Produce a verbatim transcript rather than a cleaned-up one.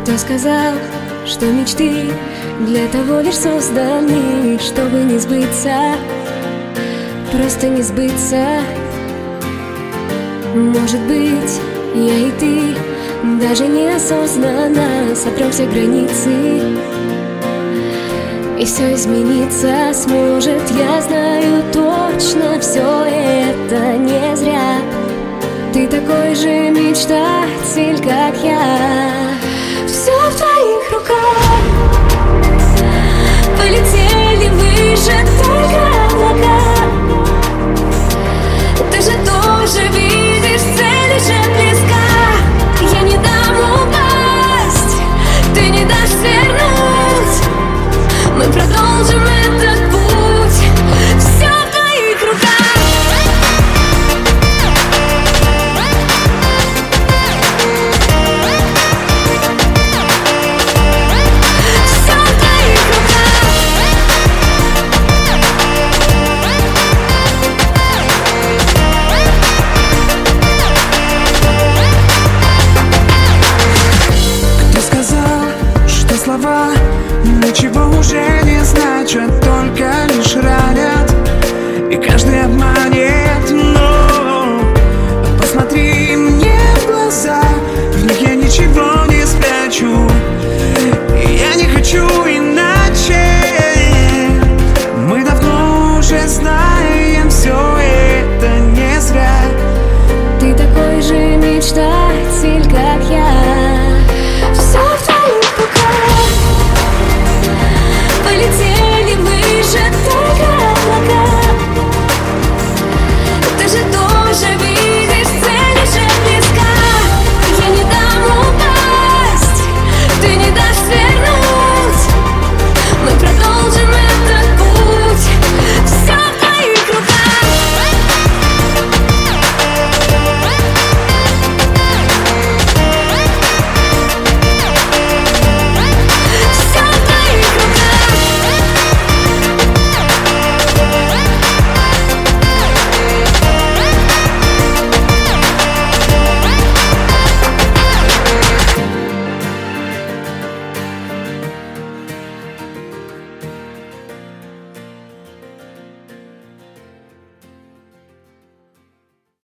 Кто сказал, что мечты для того лишь созданы, чтобы не сбыться, просто не сбыться? Может быть, я и ты даже неосознанно сотрем все границы, и все измениться сможет. Я знаю точно, все это не зря. Ты такой же мечтатель, как я. Все в твоих руках. Полетели выше только облака. Ты же тоже видишь, цель уже близка. Я не дам упасть, ты не дашь свернуть. Мы продолжим этот путь. Все в твоих руках. Слова ничего уже